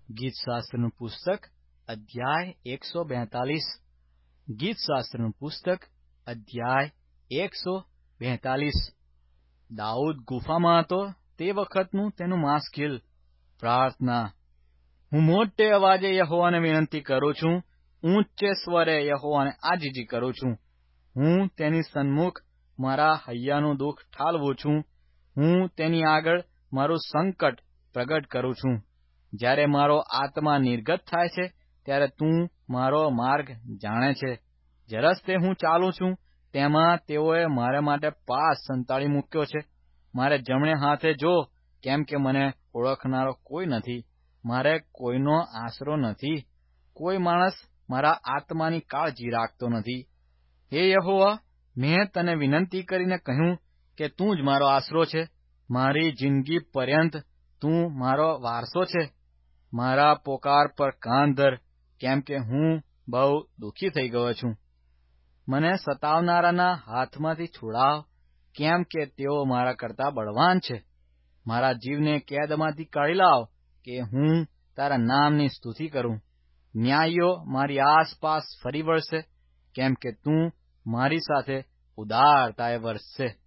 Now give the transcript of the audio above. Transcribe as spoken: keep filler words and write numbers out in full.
ગીતશાસ્ત્રનું પુસ્તક અધ્યાય એકસો બેતાલીસ. ગીતશાસ્ત્રનું પુસ્તક અધ્યાય એકસો બેતાલીસ. દાઉદ ગુફામાં હતો તે વખતનું તેનું માસ્કિલ. પ્રાર્થના. હું મોટે અવાજે યહોવાને વિનંતી કરું છું, ઊંચે સ્વરે યહોવાને આજીજી કરું છું. હું તેની સન્મુખ મારા હૈયાનું દુઃખ ઠાલવું છું. હું તેની આગળ મારું સંકટ પ્રગટ કરું છું. જ્યારે મારો આત્મા નિર્ગત થાય છે ત્યારે તું મારો માર્ગ જાણે છે. જે રસ્તે હું ચાલું છું તેમાં તેઓએ મારા માટે પાસ સંતાડી મૂક્યો છે. મારે જમણે હાથે જો, કેમ કે મને ઓળખનારો કોઈ નથી, મારે કોઈનો આશરો નથી. કોઈ માણસ મારા આત્માની કાળજી રાખતો નથી. હે યહોવા, મેં તને વિનંતી કરીને કહ્યું કે તું જ મારો આશરો છે. મારી જિંદગી પર્યંત તું મારો વારસો છે. મારા પોકાર પર કાન ધર, કેમ કે હું બહુ દુઃખી થઈ ગયો છું. મને સતાવનારાના હાથમાંથી છોડાવ, કેમ કે તેઓ મારા કરતા બળવાન છે. મારા જીવને કેદમાંથી કાઢી લાવ, કે હું તારા નામની સ્તુતિ કરું. ન્યાયીઓ મારી આસપાસ ફરી વળશે, કેમ કે તું મારી સાથે ઉદારતાએ વરસશે.